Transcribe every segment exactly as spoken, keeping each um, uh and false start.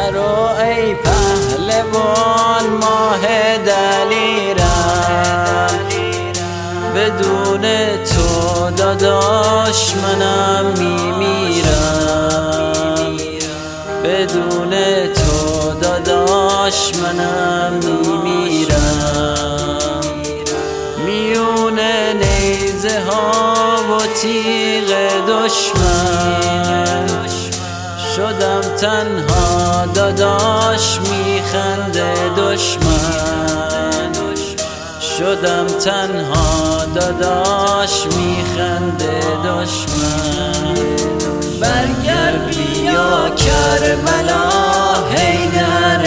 نرو ای پهلوان ماه دلیرم، بدون تو داداش منم میمیرم، بدون تو داداش منم میمیرم. میون نیزه ها و تیغ دشمن شدم تنها داداش میخنده دشمن، شدم تنها داداش میخنده دشمن. برگرد بیا کربلا حیدر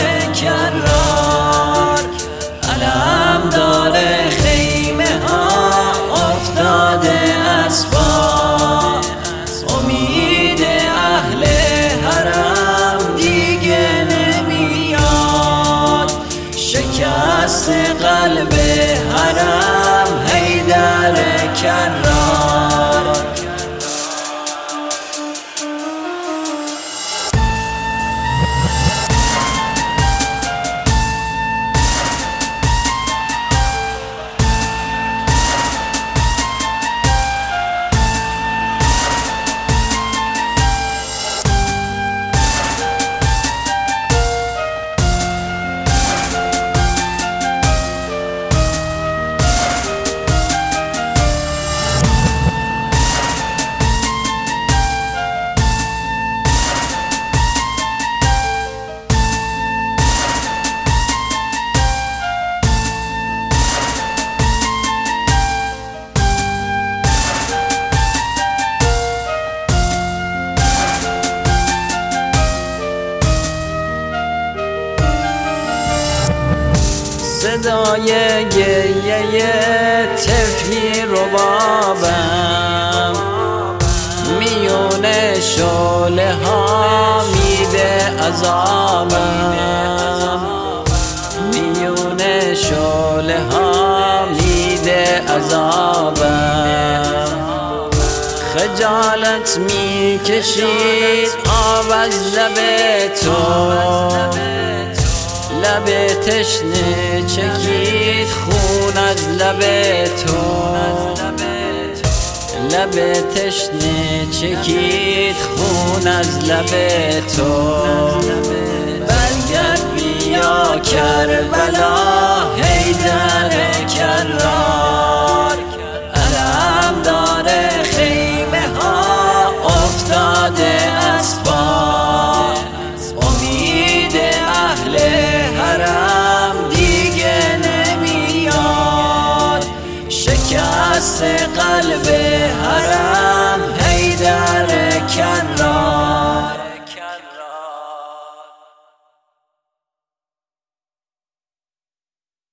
کرار، علم داره خیمه ها افتاده از پا، امید اهل حرم دیگه نمیاد، شکست قلب حرم حیدر کرار. صدای گریه طفلی ربابم میون شعله ها میده عذابم، میون شعله ها میده عذابم. خجالت میکشید آب از لب تو، لب تشنه چکید خون از لب تو، لب تشنه چکید خون از لب تو. برگرد بیا کربلا حیدر کرار، علم داره خیمه ها افتاده از پا، امید اهل حرم دیگه نمیاد، شکست قلب